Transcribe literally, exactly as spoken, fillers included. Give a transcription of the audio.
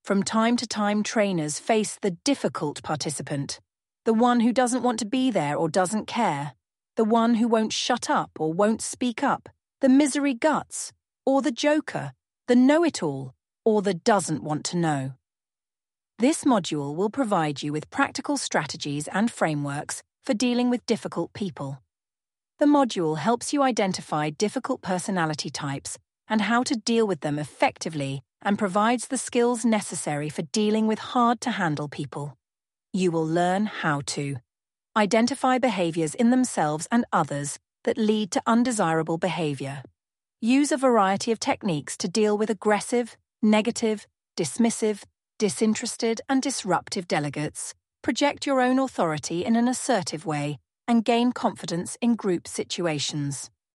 From time to time, trainers face the difficult participant, the one who doesn't want to be there or doesn't care, the one who won't shut up or won't speak up, the misery guts, or the joker, the know-it-all, or the doesn't want to know. This module will provide you with practical strategies and frameworks for dealing with difficult people. The module helps you identify difficult personality types and how to deal with them effectively, and provides the skills necessary for dealing with hard-to-handle people. You will learn how to identify behaviors in themselves and others that lead to undesirable behavior. Use a variety of techniques to deal with aggressive, negative, dismissive, disinterested, and disruptive delegates. Project your own authority in an assertive way and gain confidence in group situations.